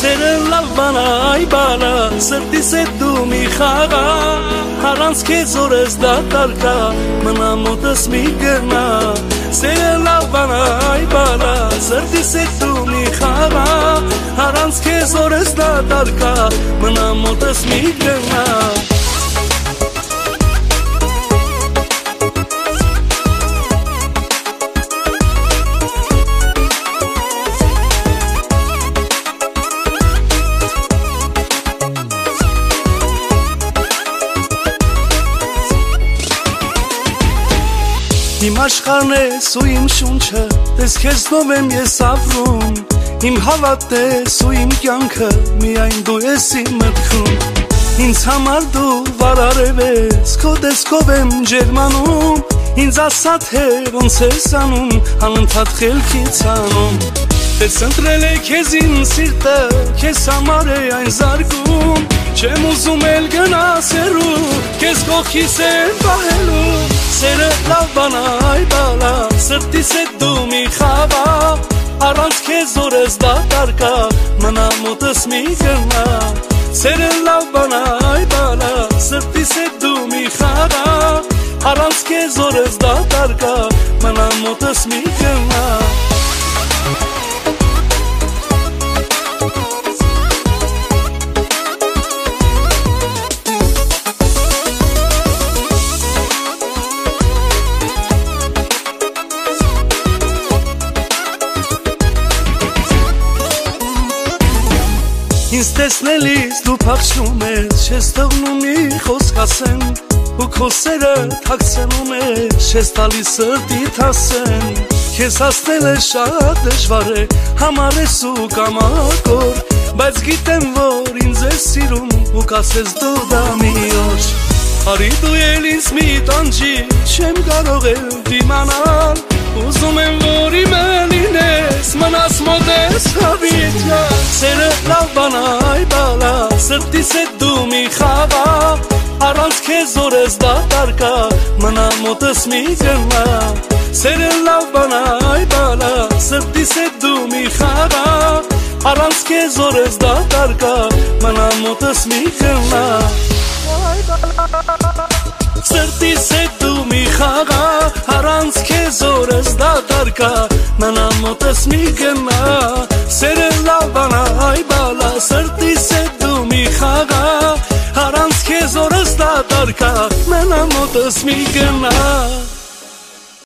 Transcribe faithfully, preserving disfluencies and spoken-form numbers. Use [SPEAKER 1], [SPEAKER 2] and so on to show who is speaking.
[SPEAKER 1] Սերը լավ բան է, այ բալա, սրտիս հետ դու մի խաղա, Առանց քեզ օրս դատարկ է, մնա մոտս մի գնա, Սերը լավ բան է, այ բալա, սրտիս հետ դու մի խաղա, Առանց քեզ օրս դատարկ է, մնա մոտս մի գնա Իմ աշխարհն ես ու իմ շունչը, տես քեզնով եմ ես ապրում, Իմ հավատն ես ու իմ կյանքը, միայն դու ես իմ մտքում, Ինձ համար դու վարարև ես, քո տեսքով եմ ջերմանում, Ինձ ասա թե ոնց ես անում, անընդհատ խելքից անում, Տես ընտրել է քեզ իմ սիրտը, քեզ համար է այն զարգում, Չեմ ուզում էլ գնաս հեռու, քեզ կողքիս եմ պահելու Սերը լավ բան է, այ բալա, սրտիս հետ դու մի խաղա, Առանց քեզ օրս դատարկ է, մնա մոտս մի գնա, Սերը լավ բան է, այ բալա, սրտիս հետ դու մի խաղա, Առանց քեզ օրս դատարկ է, մնա մոտս մի գնա Ինձ տեսնելիս դու փախչում ես, չես թողնում մի խոսք ասեմ, Ու քո սերը թաքցնում ես, չես տալիս սրտիդ ասեմ, Քեզ հասնելը շատ դժվար է, համար ես ու կամակոր, Բայց գիտեմ, որ ինձ ես սիրում, ու կասես դու դա մի օր, Արի դու էլ ինձ մի տանջի, չեմ կարող էլ դիմանալ, Ուզում եմ, որ իմը լինես, մնաս մոտ ես հավիտյա Սերը լավ բան է, այ բալա, սրտիս հետ դու մի խաղա, Առանց քեզ օրս դատարկ է, մնա մոտս մի գնա Սերը լավ բան է, այ բալա, սրտիս հետ դու մի խաղա, Առանց քեզ օրս դատարկ է, մնա մոտս մի գնա Սրտիս հետ դու մի խաղա, Առանց քեզ օրս դատարկ է, մնա մոտս մի գնա Սերը լավ բան է, այ բալա, սրտիս հետ դու մի խաղա, Առանց քեզ օրս դատարկ է, մնա մոտս մի գնա